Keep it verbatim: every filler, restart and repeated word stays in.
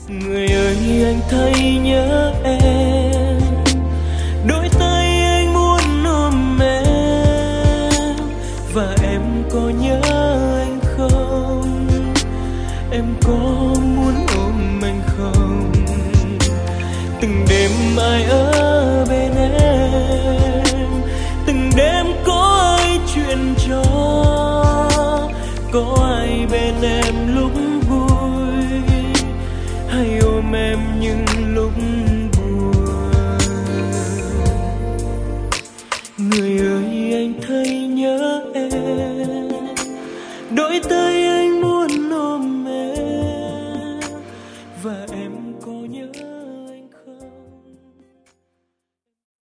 Người ơi anh thấy nhớ em, đôi tay anh muốn ôm em. Và em có nhớ anh không? Em có muốn ôm anh không? Từng đêm ai ở bên em, từng đêm có ai chuyện trò, có ai bên em lúc vui, hay ôm em những lúc buồn. Người ơi anh thấy nhớ em, đôi tay